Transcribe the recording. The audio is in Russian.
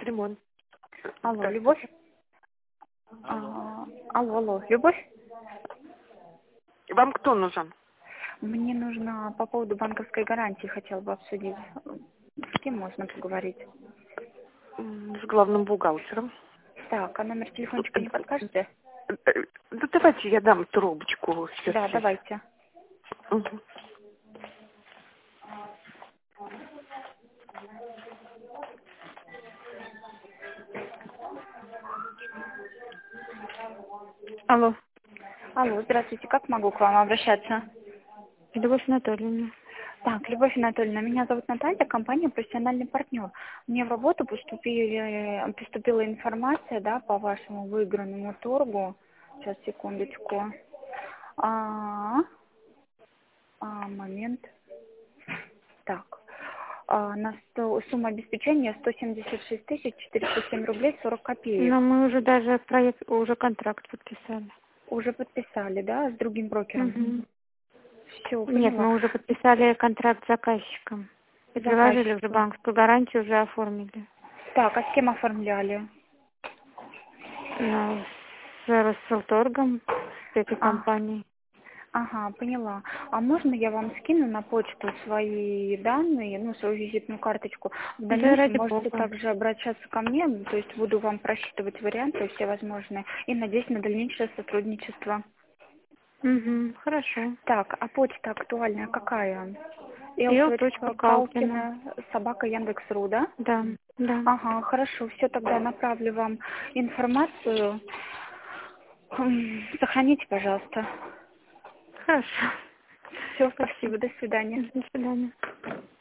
Лимон. Алло, Так, Любовь? Алло, Любовь? вам кто нужен? Мне нужно по поводу банковской гарантии, хотела бы обсудить. С кем можно поговорить? С главным бухгалтером. Так, а номер телефончика не подскажете? Да давайте я дам трубочку сейчас. Да, давайте. Мгм. Алло, Алло, здравствуйте, как могу к вам обращаться? Любовь Анатольевна. Так, Любовь Анатольевна, меня зовут Наталья, компания «Профессиональный партнер». Мне в работу поступила информация, да, по вашему выигранному торгу. Сейчас, секундочку. А, момент. Так. Сумма обеспечения 176 407 рублей 40 копеек. Но мы уже даже проект, уже контракт подписали. Уже подписали, да, с другим брокером? Мгм. Все, Нет, поняла. мы уже подписали контракт с заказчиком. И приложили уже Заказчику. банковскую гарантию, уже оформили. Так, а с кем оформляли? Ну, с Росселторгом, с этой А, компанией. ага, поняла. А можно я вам скину на почту свои данные, ну, свою визитную карточку? В Да, дальнейшем ради можете бога. также обращаться ко мне, то есть буду вам просчитывать варианты все возможные и надеюсь на дальнейшее сотрудничество. Угу, хорошо. Так, а почта актуальная какая? L.Калкина. Калкина, собака Яндекс.ру, да? Да, да. Ага, хорошо, все, тогда направлю вам информацию. Сохраните, пожалуйста. Хорошо. Все, Спасибо. спасибо, до свидания. До свидания.